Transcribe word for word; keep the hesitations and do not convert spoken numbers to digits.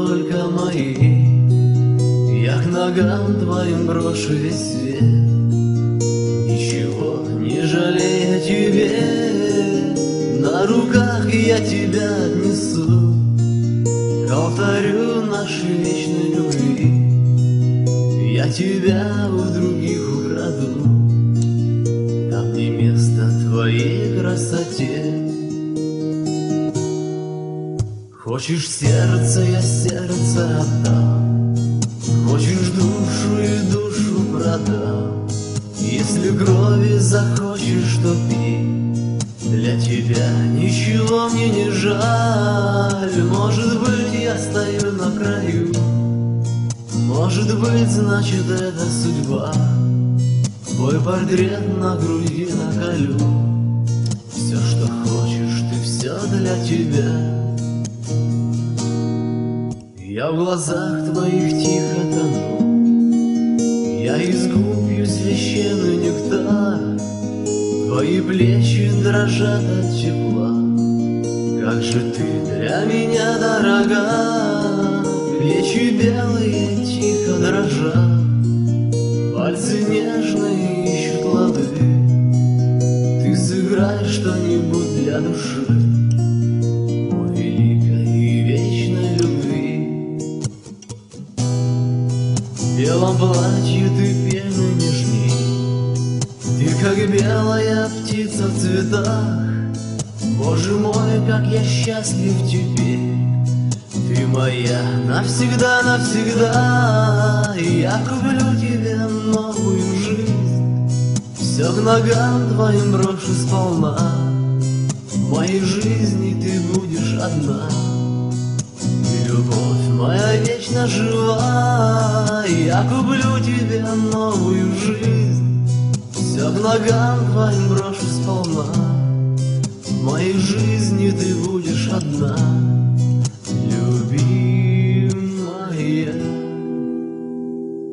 только мои. Я к ногам твоим брошу весь свет, ничего не жалея тебе. На руках я тебя отнесу к алтарю нашей вечной любви. Я тебя у других украду, там не место твоей красоте. Хочешь сердце, я сердце отдам, хочешь душу и душу продам. Если крови захочешь, то пей, для тебя ничего мне не жаль. Может быть, я стою на краю, может быть, значит, это судьба. Твой портрет на груди наколю, все, что хочешь, ты все для тебя. Я в глазах твоих тихо тону, я из губ пью священный нектар. Твои плечи дрожат от тепла, как же ты для меня дорога. Плечи белые тихо дрожат, пальцы нежные ищут лады. Ты сыграй что-нибудь для души, о великой и вечной любви. В белом платье ты пены нежней, ты как белая птица в цветах. Боже мой, как я счастлив теперь, ты моя навсегда, навсегда. Я куплю тебе новую жизнь, все к ногам твоим брошу сполна. В моей жизни ты будешь одна, и любовь моя вечно жива. Я куплю тебе новую жизнь, все к ногам твоим брошу сполна. В моей жизни ты будешь одна, люби.